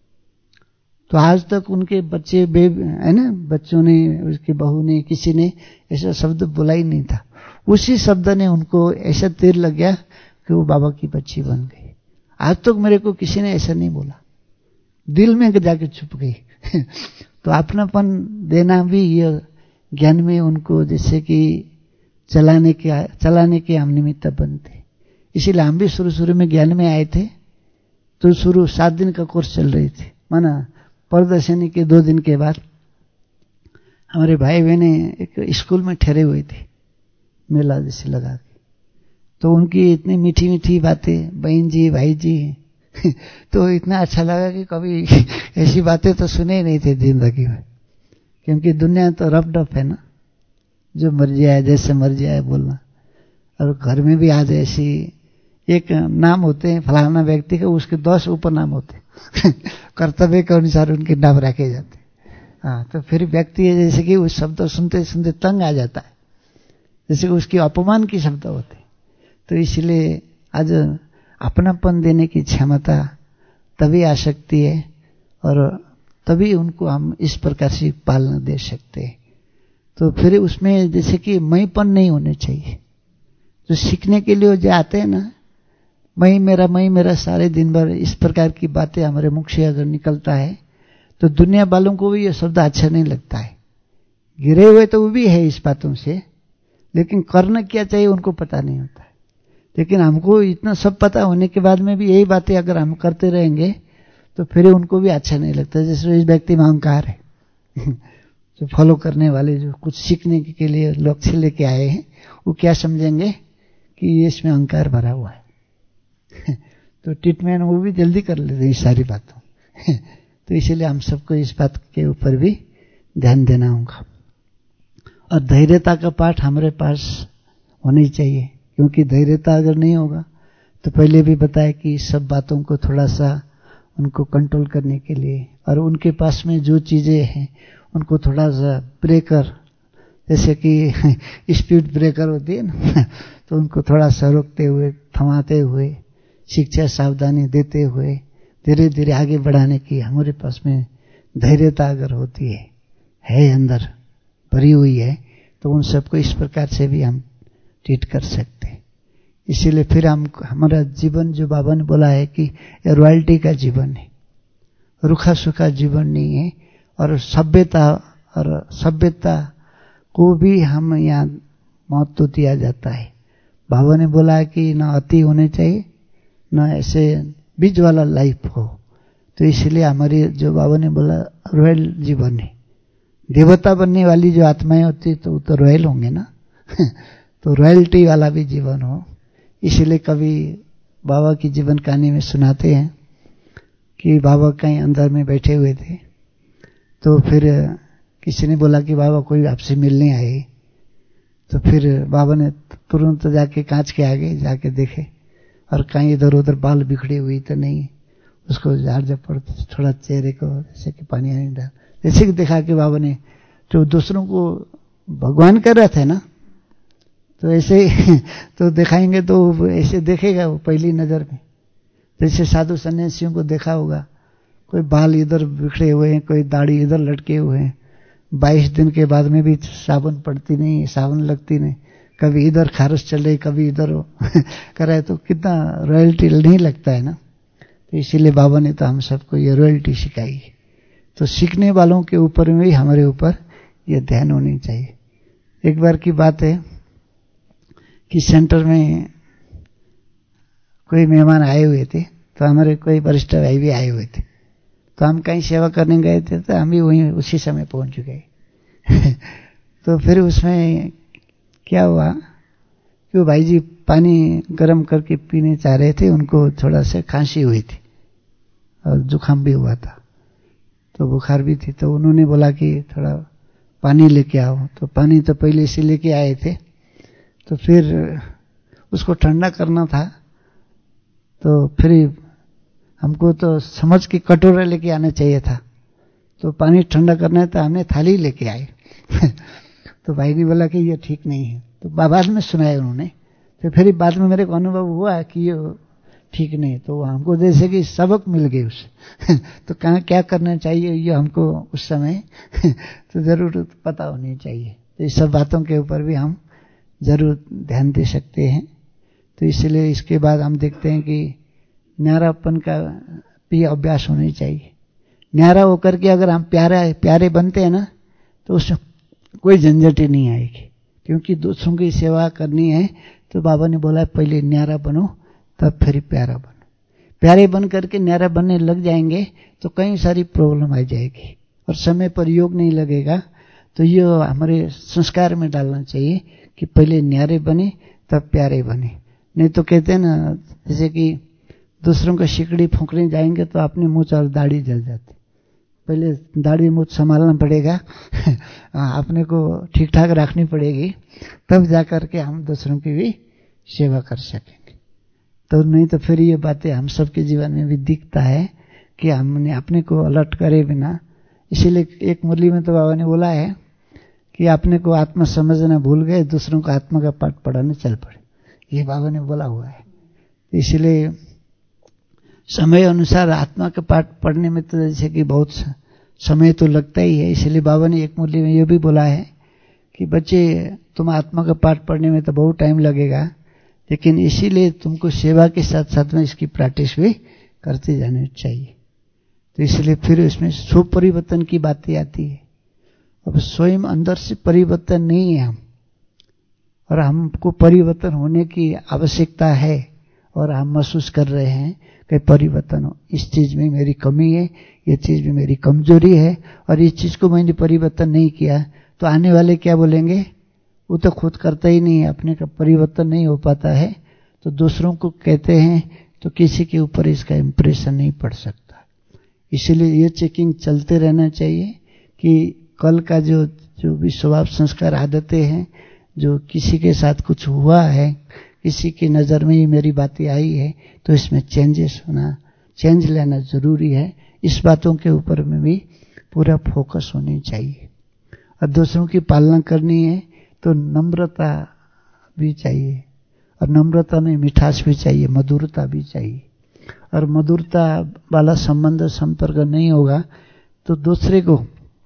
तो आज तक उनके बच्चे बेब है ना, बच्चों ने, उसकी बहू ने, किसी ने ऐसा शब्द बोला ही नहीं था। उसी शब्द ने उनको ऐसा तीर लग गया कि वो बाबा की बच्ची बन गई। आज तक मेरे को किसी ने ऐसा नहीं बोला, दिल में जाके छुप गई तो अपनापन देना भी ये ज्ञान में उनको जैसे कि चलाने के चलाने के हम निमित्त बनते। इसीलिए हम भी शुरू शुरू में ज्ञान में आए थे, तो शुरू सात दिन का कोर्स चल रही थी, माना प्रदर्शनी के दो दिन के बाद हमारे भाई बहने एक स्कूल में ठहरे हुए थे, मेला जैसे लगा के। तो उनकी इतनी मीठी मीठी बातें, बहन जी भाई जी तो इतना अच्छा लगा कि कभी ऐसी बातें तो सुने ही नहीं थे जिंदगी में, क्योंकि दुनिया तो रफ डफ है ना, जो मर्जी आए जैसे मर्जी आए बोलना। और घर में भी आज ऐसी एक नाम होते हैं फलाना व्यक्ति के, उसके दस उपनाम होते कर्तव्य के अनुसार उनके नाम रखे जाते। हाँ, तो फिर व्यक्ति जैसे कि उस शब्द सुनते सुनते तंग आ जाता है, जैसे उसके अपमान की शब्द होते। तो इसलिए आज अपनापन देने की क्षमता तभी आ सकती है और तभी उनको हम इस प्रकार से पालना दे सकते हैं। तो फिर उसमें जैसे कि मैंपन नहीं होने चाहिए। जो सीखने के लिए जो आते हैं ना, मैं मेरा मैं मेरा सारे दिन भर इस प्रकार की बातें हमारे मुख से अगर निकलता है तो दुनिया वालों को भी ये शब्द अच्छा नहीं लगता है। गिरे हुए तो वो भी है इस बातों से, लेकिन करना क्या चाहिए उनको पता नहीं होता है। लेकिन हमको इतना सब पता होने के बाद में भी यही बातें अगर हम करते रहेंगे तो फिर उनको भी अच्छा नहीं लगता। जैसे इस व्यक्ति में अहंकार है जो फॉलो करने वाले, जो कुछ सीखने के लिए लक्ष्य लेके आए हैं, वो क्या समझेंगे कि ये इसमें अहंकार भरा हुआ है तो ट्रीटमेंट वो भी जल्दी कर लेते हैं इस सारी बातों तो इसीलिए हम सबको इस बात के ऊपर भी ध्यान देना होगा। और धैर्यता का पाठ हमारे पास होनी चाहिए, क्योंकि धैर्यता अगर नहीं होगा तो पहले भी बताया कि सब बातों को थोड़ा सा उनको कंट्रोल करने के लिए, और उनके पास में जो चीजें हैं उनको थोड़ा सा ब्रेकर, जैसे कि स्पीड ब्रेकर होती है ना तो उनको थोड़ा सा रोकते हुए, थमाते हुए, शिक्षा सावधानी देते हुए धीरे धीरे आगे बढ़ाने की हमारे पास में धैर्यता अगर होती है है अंदर भरी हुई है, तो उन सबको इस प्रकार से भी हम ट्रीट कर सकते हैं। इसीलिए फिर हम हमारा जीवन जो बाबा ने बोला है कि रॉयल्टी का जीवन है, रूखा सूखा जीवन नहीं है। और सभ्यता और सभ्यता को भी हम यहाँ महत्व दिया जाता है। बाबा ने बोला है कि ना अति होने चाहिए, ना ऐसे बीच वाला लाइफ हो। तो इसलिए हमारी जो बाबा ने बोला रॉयल जीवन है। देवता बनने वाली जो आत्माएं होती तो वो तो रॉयल होंगे ना तो रॉयल्टी वाला भी जीवन हो। इसलिए कभी बाबा की जीवन कहानी में सुनाते हैं कि बाबा कहीं अंदर में बैठे हुए थे, तो फिर किसी ने बोला कि बाबा कोई आपसे मिलने आए। तो फिर बाबा ने तुरंत जाके कांच के आगे जाके देखे और कहीं इधर उधर बाल बिखड़ी हुई तो नहीं, उसको झाड़ झपड़ थोड़ा चेहरे को जैसे कि पानी आने डाल, जैसे कि देखा कि बाबा ने जो दूसरों को भगवान कर रहे थे ना, तो ऐसे तो दिखाएंगे तो ऐसे देखेगा वो पहली नजर में। जैसे साधु सन्यासियों को देखा होगा, कोई बाल इधर बिखरे हुए हैं, कोई दाढ़ी इधर लटके हुए हैं, बाईस दिन के बाद में भी साबुन पड़ती नहीं, साबुन लगती नहीं, कभी इधर खारस चल रही कभी इधर कराए, तो कितना रॉयल्टी नहीं लगता है ना। तो इसीलिए बाबा ने तो हम सबको ये रॉयल्टी सिखाई है। तो सीखने वालों के ऊपर में भी हमारे ऊपर ये ध्यान होनी चाहिए। एक बार की बात है कि सेंटर में कोई मेहमान आए हुए थे, तो हमारे कोई वरिष्ठ भाई भी आए हुए थे। तो हम कहीं सेवा करने गए थे, तो हम भी वहीं उसी समय पहुंच गए तो फिर उसमें क्या हुआ कि वो भाई जी पानी गर्म करके पीने चाह रहे थे, उनको थोड़ा सा खांसी हुई थी और जुकाम भी हुआ था, तो बुखार भी थी। तो उन्होंने बोला कि थोड़ा पानी लेके आओ। तो पानी तो पहले से लेके आए थे, तो फिर उसको ठंडा करना था, तो फिर हमको तो समझ के कटोरा लेके आना चाहिए था। तो पानी ठंडा करना है तो हमने थाली लेके आए तो भाई ने बोला कि ये ठीक नहीं है। तो बाद में सुनाया उन्होंने, तो फिर बाद में मेरे को अनुभव हुआ कि ये ठीक नहीं। तो हमको जैसे कि सबक मिल गए उससे तो कहाँ क्या करना चाहिए ये हमको उस समय तो जरूर पता होनी चाहिए। तो इस सब बातों के ऊपर भी हम जरूर ध्यान दे सकते हैं। तो इसलिए इसके बाद हम देखते हैं कि न्यारापन का भी अभ्यास होनी चाहिए। न्यारा होकर के अगर हम प्यारा प्यारे बनते हैं ना, तो उसमें कोई झंझट ही नहीं आएगी, क्योंकि दूसरों की सेवा करनी है। तो बाबा ने बोला पहले न्यारा बनो तब फिर प्यारा बनो। प्यारे बन करके न्यारा बनने लग जाएंगे तो कई सारी प्रॉब्लम आ जाएगी और समय पर योग नहीं लगेगा। तो ये हमारे संस्कार में डालना चाहिए कि पहले न्यारे बने तब प्यारे बने। नहीं तो कहते हैं ना, जैसे कि दूसरों को सिकड़ी फूंकने जाएंगे तो अपने मुंह और दाढ़ी जल जाती। पहले दाढ़ी मुंह संभालना पड़ेगा अपने को ठीक ठाक रखनी पड़ेगी, तब जाकर के हम दूसरों की भी सेवा कर सकेंगे। तो नहीं तो फिर ये बातें हम सबके जीवन में भी दिखता है कि हमने अपने को अलर्ट करे बिना। इसीलिए एक मुरली में तो बाबा ने बोला है कि अपने को आत्मा समझना भूल गए, दूसरों को आत्मा का पाठ पढ़ाने चल पड़े। ये बाबा ने बोला हुआ है। इसलिए समय अनुसार आत्मा का पाठ पढ़ने में तो जैसे कि बहुत समय तो लगता ही है। इसलिए बाबा ने एक मुरली में ये भी बोला है कि बच्चे तुम आत्मा का पाठ पढ़ने में तो बहुत टाइम लगेगा, लेकिन इसीलिए तुमको सेवा के साथ साथ में इसकी प्रैक्टिस भी करते जानी चाहिए। तो इसलिए फिर इसमें स्वपरिवर्तन की बातें आती है। अब स्वयं अंदर से परिवर्तन नहीं है हम, और हमको परिवर्तन होने की आवश्यकता है, और हम महसूस कर रहे हैं कि परिवर्तन हो, इस चीज में मेरी कमी है, ये चीज में मेरी कमजोरी है, और इस चीज को मैंने परिवर्तन नहीं किया, तो आने वाले क्या बोलेंगे, वो तो खुद करता ही नहीं है, अपने का परिवर्तन नहीं हो पाता है, तो दूसरों को कहते हैं, तो किसी के ऊपर इसका इम्प्रेशन नहीं पड़ सकता। इसीलिए ये चेकिंग चलते रहना चाहिए कि कल का जो जो भी स्वभाव संस्कार आदतें हैं, जो किसी के साथ कुछ हुआ है, किसी की नज़र में ही मेरी बातें आई है, तो इसमें चेंजेस होना, चेंज लेना जरूरी है। इस बातों के ऊपर में भी पूरा फोकस होनी चाहिए। और दूसरों की पालना करनी है तो नम्रता भी चाहिए, और नम्रता में मिठास भी चाहिए, मधुरता भी चाहिए। और मधुरता वाला संबंध संपर्क नहीं होगा तो दूसरे को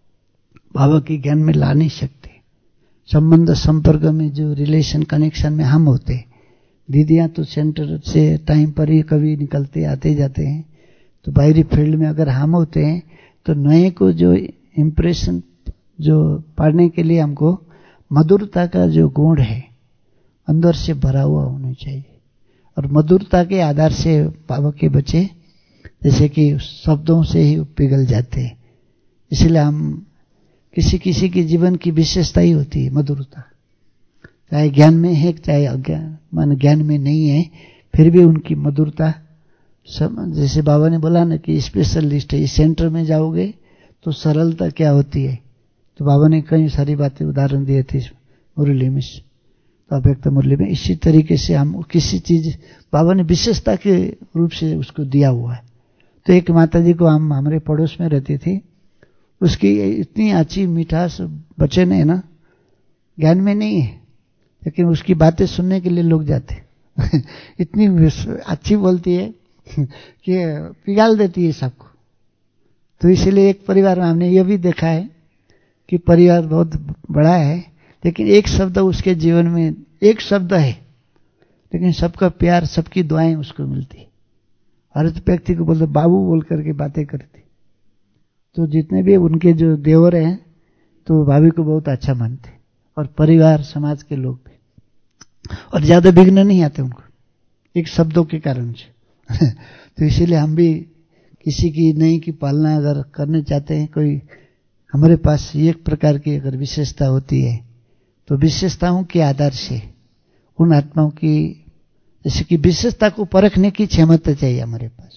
बाबा के ज्ञान में ला नहीं सकते। संबंध संपर्क में जो रिलेशन कनेक्शन में हम होते, दीदियां तो सेंटर से टाइम पर ही कभी निकलते आते जाते हैं, तो बाहरी फील्ड में अगर हम होते हैं तो नए को जो इम्प्रेशन जो पाने के लिए हमको मधुरता का जो गुण है अंदर से भरा हुआ होना चाहिए। और मधुरता के आधार से बाबा के बच्चे जैसे कि शब्दों से ही पिघल जाते हैं। इसलिए हम किसी किसी के जीवन की विशेषता ही होती है मधुरता, चाहे ज्ञान में है चाहे अज्ञान मान ज्ञान में नहीं है, फिर भी उनकी मधुरता सब, जैसे बाबा ने बोला ना कि स्पेशल लिस्ट है, इस सेंटर में जाओगे तो सरलता क्या होती है, तो बाबा ने कई सारी बातें उदाहरण दिए थे मुरली में, तो अव्यक्त मुरली में। इसी तरीके से हम किसी चीज बाबा ने विशेषता के रूप से उसको दिया हुआ है। तो एक माता जी को हम हमारे पड़ोस में रहती थी, उसकी इतनी अच्छी मिठास बच्चे ने ना, ज्ञान में नहीं है लेकिन उसकी बातें सुनने के लिए लोग जाते इतनी अच्छी बोलती है कि पिघाल देती है सबको। तो इसलिए एक परिवार में हमने ये भी देखा है कि परिवार बहुत बड़ा है, लेकिन एक शब्द उसके जीवन में, एक शब्द है लेकिन सबका प्यार, सबकी दुआएं उसको मिलती। हर व्यक्ति को बोलते बाबू बोल करके बातें करती। तो जितने भी उनके जो देवर हैं तो भाभी को बहुत अच्छा मानते, और परिवार समाज के लोग भी, और ज्यादा विघ्न नहीं आते उनको एक शब्दों के कारण से तो इसीलिए हम भी किसी की नहीं की पालना अगर करने चाहते हैं, कोई हमारे पास एक प्रकार की अगर विशेषता होती है तो विशेषताओं के आधार से उन आत्माओं की, जैसे कि विशेषता को परखने की क्षमता चाहिए हमारे पास।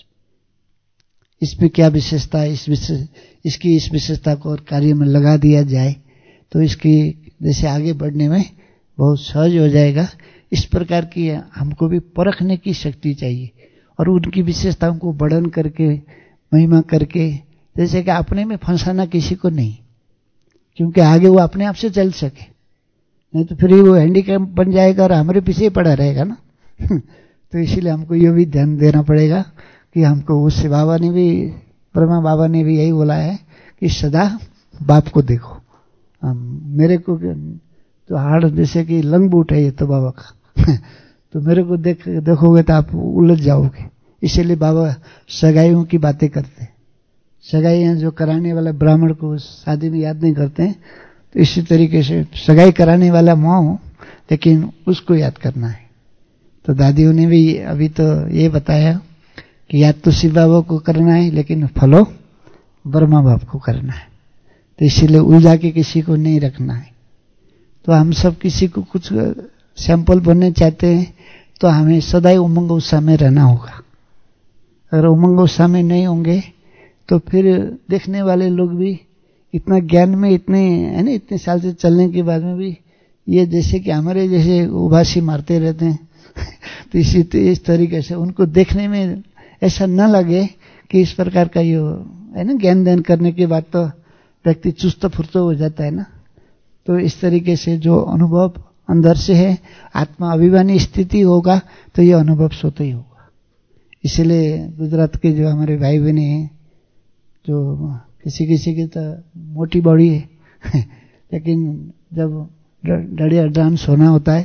इसमें क्या विशेषता है, इस विशेष इसकी इस विशेषता को और कार्य में लगा दिया जाए तो इसकी जैसे आगे बढ़ने में बहुत सहज हो जाएगा। इस प्रकार की हमको भी परखने की शक्ति चाहिए, और उनकी विशेषताओं को वर्णन करके महिमा करके, जैसे कि अपने में फंसाना किसी को नहीं, क्योंकि आगे वो अपने आप से चल सके, नहीं तो फिर वो हैंडीकैप बन जाएगा और हमारे पीछे ही पड़ा रहेगा ना तो इसीलिए हमको ये भी ध्यान देना पड़ेगा कि हमको उससे बाबा ने भी, ब्रह्मा बाबा ने भी यही बोला है कि सदा बाप को देखो। मेरे को तो हाड़ जैसे कि लंग बूट है ये तो बाबा का तो मेरे को देख देखोगे तो आप उलझ जाओगे। इसीलिए बाबा सगाइयों की बातें करते हैं। सगाइयाँ जो कराने वाला ब्राह्मण को शादी में याद नहीं करते हैं, तो इसी तरीके से सगाई कराने वाला माँ हो लेकिन उसको याद करना है। तो दादियों ने भी अभी तो ये बताया कि याद तो शिव बाबा को करना है लेकिन फॉलो ब्रह्मा बाप को करना है। तो इसीलिए उलझा के किसी को नहीं रखना है। तो हम सब किसी को कुछ सैंपल बनने चाहते हैं तो हमें सदैव उमंग उत्साह में रहना होगा। अगर उमंग उत्साह में नहीं होंगे तो फिर देखने वाले लोग भी इतना ज्ञान में इतने है ना, इतने साल से चलने के बाद में भी ये जैसे कि हमारे जैसे उबासी मारते रहते हैं तो इसी इस तरीके से उनको देखने में ऐसा न लगे कि इस प्रकार का ये है ना, ज्ञान दान करने के बाद तो व्यक्ति चुस्त फुर्त हो जाता है ना। तो इस तरीके से जो अनुभव अंदर से है, आत्मा अभिमानी स्थिति होगा तो ये अनुभव स्वतः ही होगा। इसलिए गुजरात के जो हमारे भाई बहने हैं, जो किसी किसी की तो मोटी बॉडी है लेकिन जब डड़िया डांस होना होता है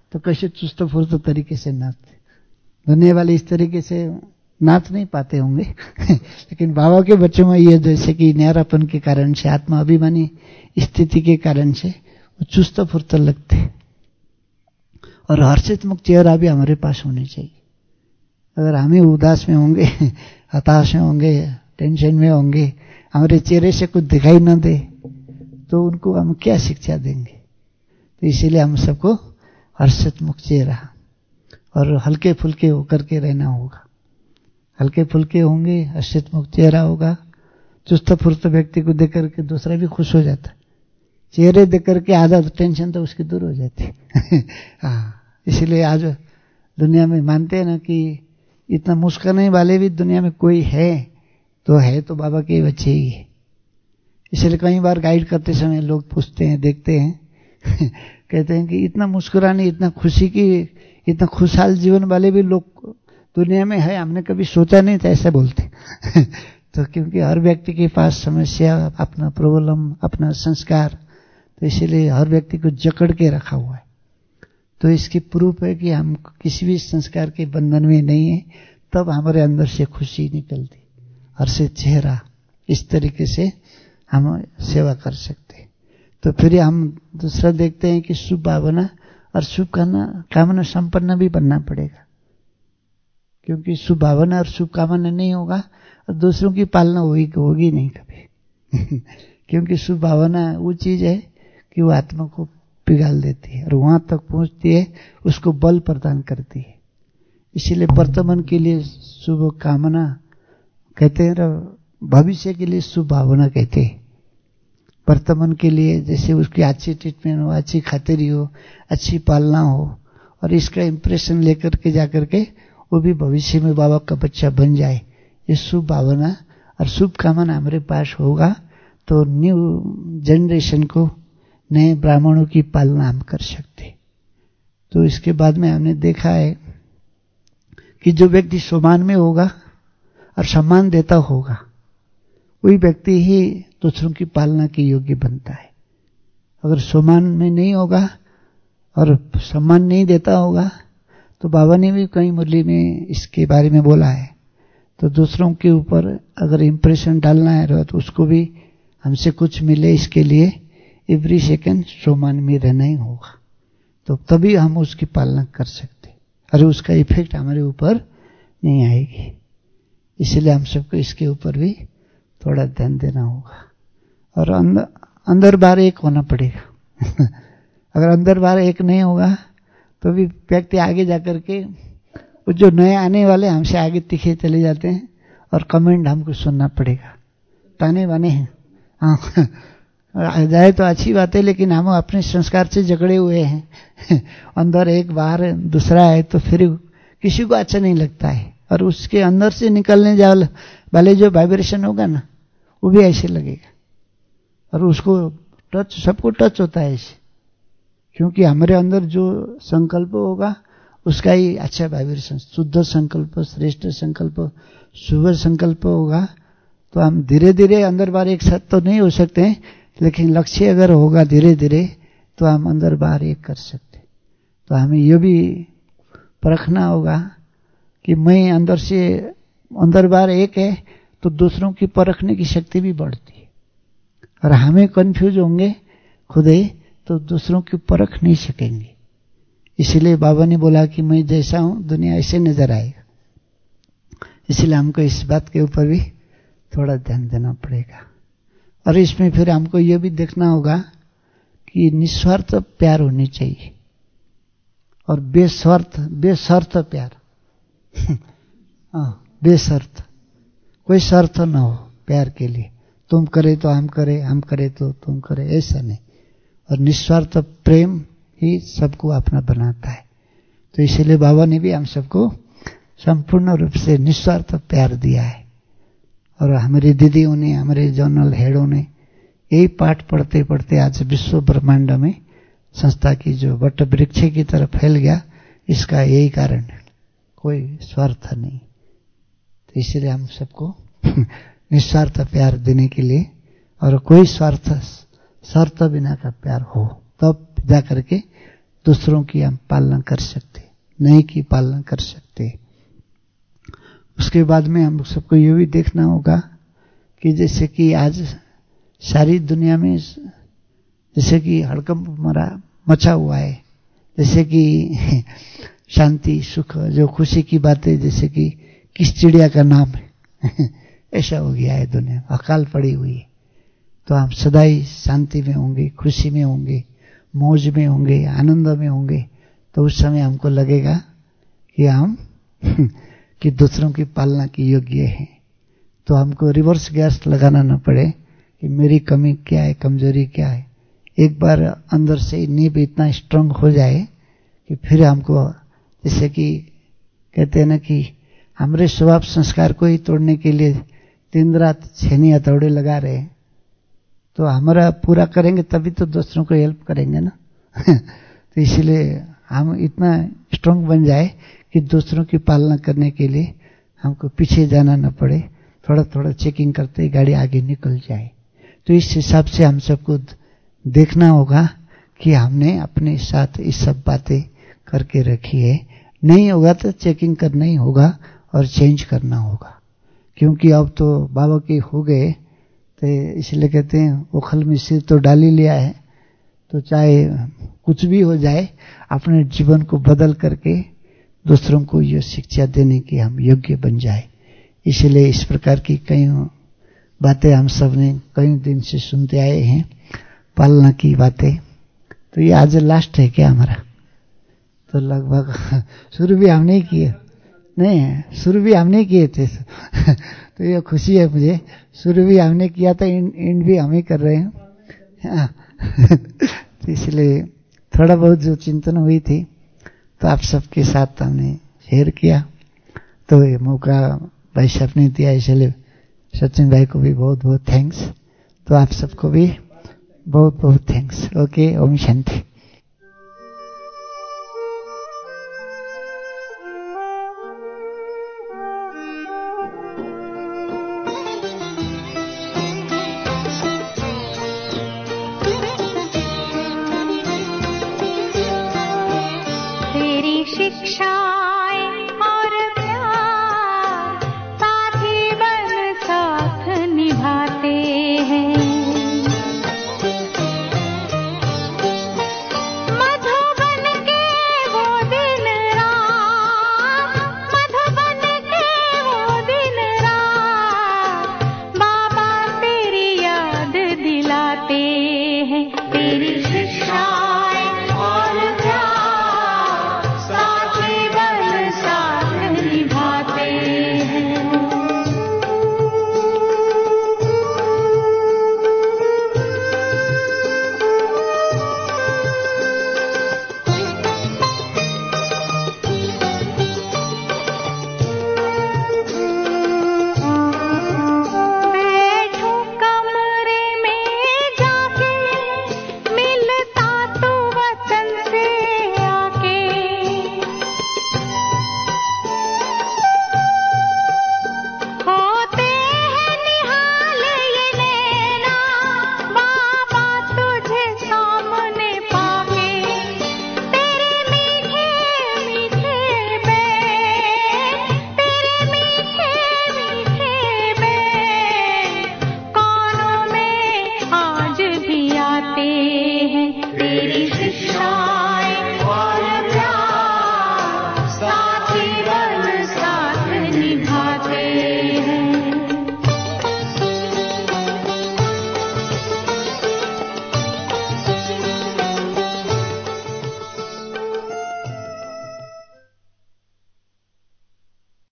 तो कैसे चुस्त फुर्त तरीके से नाचते। दुनिया वाले इस तरीके से नाच नहीं पाते होंगे लेकिन बाबा के बच्चों में ये जैसे कि न्यारापन के कारण से, आत्मा अभिमानी स्थिति के कारण से वो चुस्त फुर्त लगते। और हर्षित मुक्त चेहरा भी हमारे पास होने चाहिए। अगर हम ही उदास में होंगे, हताश में होंगे, टेंशन में होंगे, हमारे चेहरे से कुछ दिखाई न दे तो उनको हम क्या शिक्षा देंगे। तो इसीलिए हम सबको हर्षित मुक्त चेहरा और हल्के फुल्के होकर के रहना होगा। हल्के फुल्के होंगे, हर्षित मुक्त चेहरा होगा। चुस्त फुर्त व्यक्ति को देख करके दूसरा भी खुश हो जाता है। चेहरे देख करके आधा टेंशन तो उसकी दूर हो जाती है हाँ, इसीलिए आज दुनिया में मानते हैं ना कि इतना मुस्कुराने वाले भी दुनिया में कोई है तो है तो बाबा के बच्चे ही है। इसलिए कई बार गाइड करते समय लोग पूछते हैं, देखते हैं कहते हैं कि इतना मुस्कुराने, इतना खुशी की, इतना खुशहाल जीवन वाले भी लोग दुनिया में है, हमने कभी सोचा नहीं था, ऐसा बोलते तो क्योंकि हर व्यक्ति के पास समस्या, अपना प्रॉब्लम, अपना संस्कार, तो इसीलिए हर व्यक्ति को जकड़ के रखा हुआ है। तो इसकी प्रूफ है कि हम किसी भी संस्कार के बंधन में नहीं है, तब हमारे अंदर से खुशी निकलती, हर्षित चेहरा, इस तरीके से हम सेवा कर सकते हैं। तो फिर हम दूसरा देखते हैं कि शुभ भावना और शुभ कामना कामना संपन्न भी बनना पड़ेगा, क्योंकि शुभ भावना और शुभ कामना नहीं होगा और दूसरों की पालना होगी होगी नहीं कभी क्योंकि शुभ भावना वो चीज है कि वो आत्मा को पिघाल देती है और वहां तक पहुंचती है, उसको बल प्रदान करती है। इसीलिए वर्तमान के लिए शुभ कामना कहते हैं, भविष्य के लिए शुभ भावना कहते हैं। वर्तमान के लिए जैसे उसकी अच्छी ट्रीटमेंट हो, अच्छी खातिरी हो, अच्छी पालना हो और इसका इंप्रेशन लेकर के जाकर के वो भी भविष्य में बाबा का बच्चा बन जाए, ये शुभ भावना और शुभ कामना हमारे पास होगा तो न्यू जनरेशन को, नए ब्राह्मणों की पालना हम कर सकते। तो इसके बाद में हमने देखा है कि जो व्यक्ति सम्मान में होगा और सम्मान देता होगा, वही व्यक्ति ही दूसरों की पालना के योग्य बनता है। अगर सम्मान में नहीं होगा और सम्मान नहीं देता होगा, तो बाबा ने भी कई मुरली में इसके बारे में बोला है। तो दूसरों के ऊपर अगर इंप्रेशन डालना है तो उसको भी हमसे कुछ मिले, इसके लिए एवरी सेकंड सम्मान में रहना ही होगा, तो तभी हम उसकी पालना कर सकते और उसका इफेक्ट हमारे ऊपर नहीं आएगी। इसलिए हम सबको इसके ऊपर भी थोड़ा ध्यान देना होगा और अंदर अंदर बाहर एक होना पड़ेगा अगर अंदर बाहर एक नहीं होगा तो भी व्यक्ति आगे जाकर के वो जो नए आने वाले हमसे आगे तीखे चले जाते हैं और कमेंट हमको सुनना पड़ेगा, ताने बाने हैं। हाँ जाए तो अच्छी बात है, लेकिन हम अपने संस्कार से झगड़े हुए हैं अंदर एक बाहर दूसरा है, तो फिर किसी को अच्छा नहीं लगता है और उसके अंदर से निकलने जाए वाले जो वाइब्रेशन होगा ना, वो भी ऐसे लगेगा और उसको टच, सबको टच होता है ऐसे, क्योंकि हमारे अंदर जो संकल्प होगा उसका ही अच्छा वाइब्रेशन, शुद्ध संकल्प, श्रेष्ठ संकल्प, शुभ संकल्प होगा। तो हम धीरे धीरे अंदर बाहर एक साथ तो नहीं हो सकते हैं, लेकिन लक्ष्य अगर होगा धीरे धीरे तो हम अंदर बाहर एक कर सकते। तो हमें ये भी परखना होगा कि मैं अंदर से अंदर बाहर एक है तो दूसरों की परखने की शक्ति भी बढ़ती है, और हमें कंफ्यूज होंगे खुद ही तो दूसरों की परख नहीं सकेंगे। इसीलिए बाबा ने बोला कि मैं जैसा हूं दुनिया ऐसे नजर आएगा। इसलिए हमको इस बात के ऊपर भी थोड़ा ध्यान देना पड़ेगा और इसमें फिर हमको ये भी देखना होगा कि निस्वार्थ प्यार होनी चाहिए और बेस्वार्थ बेशर्त प्यार हाँ बेशर्त, कोई शर्त ना हो प्यार के लिए, तुम करे तो हम करे, हम करे तो तुम करे, ऐसा नहीं। और निस्वार्थ प्रेम ही सबको अपना बनाता है। तो इसलिए बाबा ने भी हम सबको संपूर्ण रूप से निस्वार्थ प्यार दिया है और हमारी दीदियों ने, हमारे जनरल हेडों ने यही पाठ पढ़ते पढ़ते आज विश्व ब्रह्मांड में संस्था की जो वट वृक्ष की तरफ फैल गया, इसका यही कारण है, कोई स्वार्थ नहीं। तो इसलिए हम सबको निस्वार्थ प्यार देने के लिए और कोई स्वार्थ शर्त बिना का प्यार हो, तब जा करके दूसरों की हम पालना कर सकते, नए की पालना कर सकते। उसके बाद में हम सबको ये भी देखना होगा कि जैसे कि आज सारी दुनिया में जैसे कि हड़कंप मरा मचा हुआ है, जैसे कि शांति सुख जो खुशी की बातें, जैसे कि किस चिड़िया का नाम है ऐसा हो गया है दुनिया, अकाल पड़ी हुई है। तो हम सदा ही शांति में होंगे, खुशी में होंगे, मौज में होंगे, आनंद में होंगे। तो उस समय हमको लगेगा कि हम कि दूसरों की पालना की योग्य है। तो हमको रिवर्स गैस लगाना न पड़े कि मेरी कमी क्या है, कमजोरी क्या है। एक बार अंदर से नींव इतना स्ट्रांग हो जाए कि फिर हमको, जैसे कि कहते हैं ना कि हमारे स्वभाव संस्कार को ही तोड़ने के लिए दिन रात छेनी हथौड़े लगा रहे, तो हमारा पूरा करेंगे तभी तो दूसरों को हेल्प करेंगे ना तो इसलिए हम इतना स्ट्रांग बन जाए कि दूसरों की पालना करने के लिए हमको पीछे जाना न पड़े, थोड़ा थोड़ा चेकिंग करते ही गाड़ी आगे निकल जाए। तो इस हिसाब से हम सबको देखना होगा कि हमने अपने साथ ये सब बातें करके रखी है। नहीं होगा तो चेकिंग करना ही होगा और चेंज करना होगा, क्योंकि अब तो बाबा के हो गए, तो इसलिए कहते हैं ओखल में सिर तो डाल ही लिया है, तो चाहे कुछ भी हो जाए अपने जीवन को बदल करके दूसरों को ये शिक्षा देने की हम योग्य बन जाए। इसलिए इस प्रकार की कई बातें हम सब ने कई दिन से सुनते आए हैं, पालना की बातें। तो ये आज लास्ट है क्या हमारा? तो लगभग शुरू भी हमने ही किए, नहीं शुरू भी हमने किए थे तो ये खुशी है मुझे, शुरू भी हमने किया था, एंड भी हम ही कर रहे हैं तो इसलिए थोड़ा बहुत जो चिंतन हुई थी तो आप सबके साथ हमने शेयर किया। तो ये मौका भाई साहब ने दिया, इसलिए सचिन भाई को भी बहुत बहुत थैंक्स। तो आप सबको भी बहुत बहुत थैंक्स। ओके, ओम शांति।